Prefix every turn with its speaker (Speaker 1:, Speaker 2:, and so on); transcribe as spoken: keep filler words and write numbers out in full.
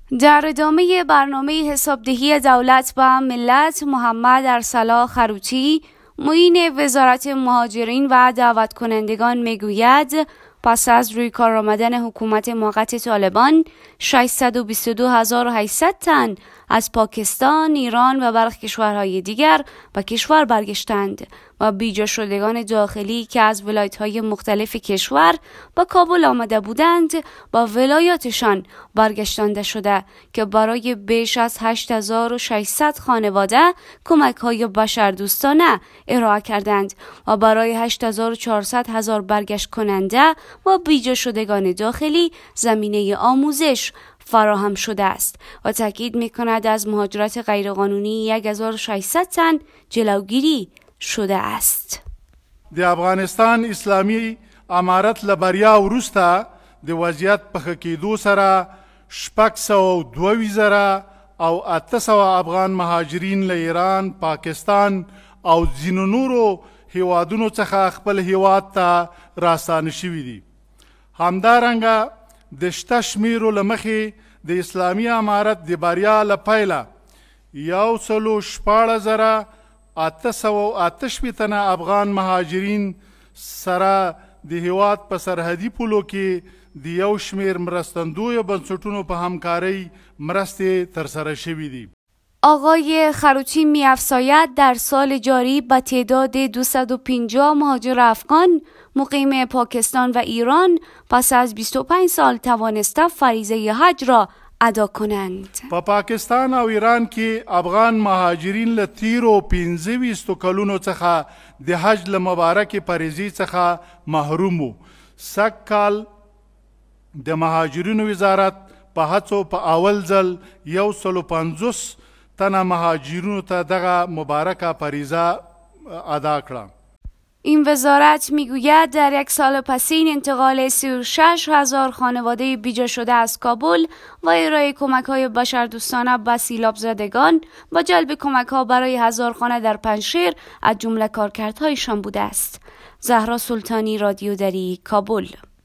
Speaker 1: در ادامه برنامه حسابدهی دولت به ملت، محمد ارسلا خروچی، معین وزارت مهاجرین و دعوت کنندگان میگوید پس از روی کار آمدن حکومت موقت طالبان، ششصد و بیست و دو هزار و هشتصد تن از پاکستان، ایران و برخی کشورهای دیگر به کشور برگشتند و بیجا شدگان داخلی که از ولایت‌های مختلف کشور به کابل آمده بودند با ولایاتشان برگشتانده شده که برای بیش از هشت هزار و ششصد خانواده کمک‌های بشردوستانه ارائه کردند و برای هشت هزار و چهارصد هزار برگشت کننده و بیجا شدگان داخلی زمینه آموزش فراهم شده است و تاکید می‌کند از مهاجرت غیرقانونی یک هزار و ششصد تن جلوگیری شده است.
Speaker 2: د افغانستان اسلامی امارت لبریا وروسته د وضعیت په ښه کېدو سره شپږ سوه دوه ویشت زره او اته سوه افغان مهاجرین له ایران، پاکستان او ځینو نورو هیوادونو څخه خپل هیواد ته راستانه شوي دي. همدارنګه د شته شمیرو له مخې د اسلامي امارت د بریا له پیله یو سلو شپاړس زره اته سوه اته شپېته تنه افغان مهاجرین سره د هیواد په سرحدي پولو کې د یو شمیر مرستندویو بنسټونو په همکارۍ مرستې ترسره شوي دي.
Speaker 1: آقای خروچی می‌افزاید در سال جاری با تعداد دویست و پنجاه مهاجر افغان مقیم پاکستان و ایران پس از بیست و پنج سال توانسته فریضه حج را ادا کنند.
Speaker 2: په پاکستان او ایران کې افغان مهاجرین له تیرو پنځه ویشتو کلونو څخه د حج له مبارکې فریضې څخه محروم وو. سږ کال د مهاجرینو وزارت په هڅو په اول ځل یو سلو پنځوس تنه مهاجرینو ته دغه مبارکه فریضه ادا کړه.
Speaker 1: این وزارت میگوید در یک سال پسین انتقال سی و شش هزار خانواده بیجا شده از کابل و ارائه کمک‌های بشردوستانه به سیلاب زدگان و جلب کمک‌ها برای هزار خانه در پنجشیر از جمله کارکردهایشان بوده است. زهرا سلطانی، رادیو دری، کابل.